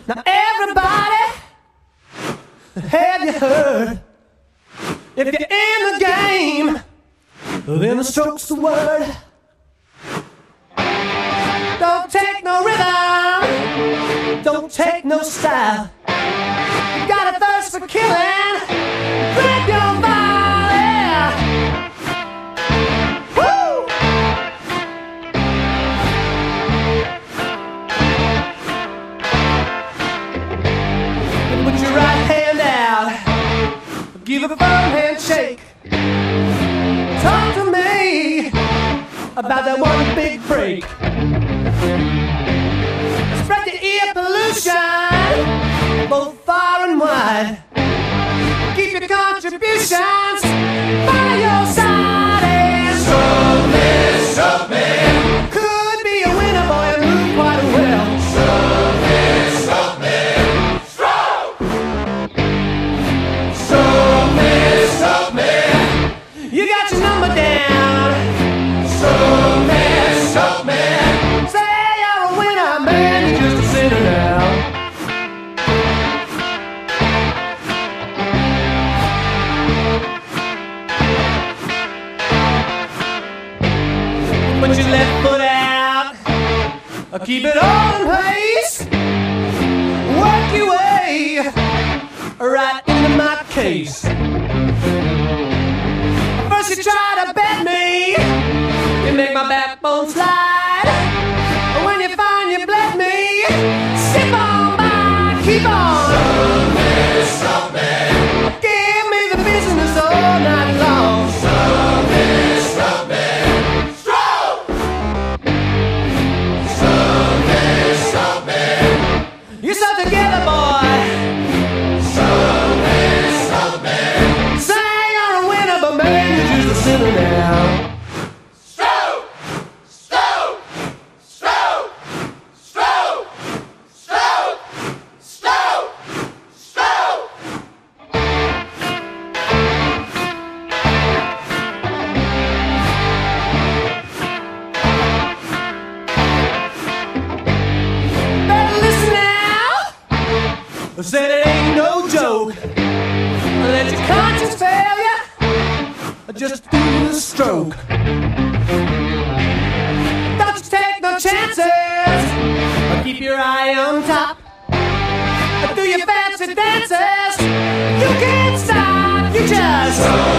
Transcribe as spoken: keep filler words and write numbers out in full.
Now everybody, have you heard? If you're in the game, then the stroke's the word. Don't take no rhythm, don't take no style. You got a thirst for killing, grab your volley. Woo! Put your right hand out, give a firm handshake. Talk to me about that one big break. Spread the ear pollution both far and wide. Keep your contributions by your side and show me, show me. Could be a winner, boy, and move quite well. Show me, show me. Stroke. Show me, show me. You got your number down. Show me, show me. Say you're a winner, man, you're just a sinner now. Put your left foot out, keep it all in place. Work your way right into my case. First you try to bet me, you make my backbone slide. When you find you bled me, skip on by, keep on. Show me, show me. Give me the business all night long. Show me, show me. Stroke. Show me, show me. You're so together, boy. Show me, show me. Say you're a winner, but man, you're just a sinner now. Said it ain't no joke. Let your conscience fail you, just do the stroke. Don't you take no chances, keep your eye on top. Do your fancy dances, you can't stop, you just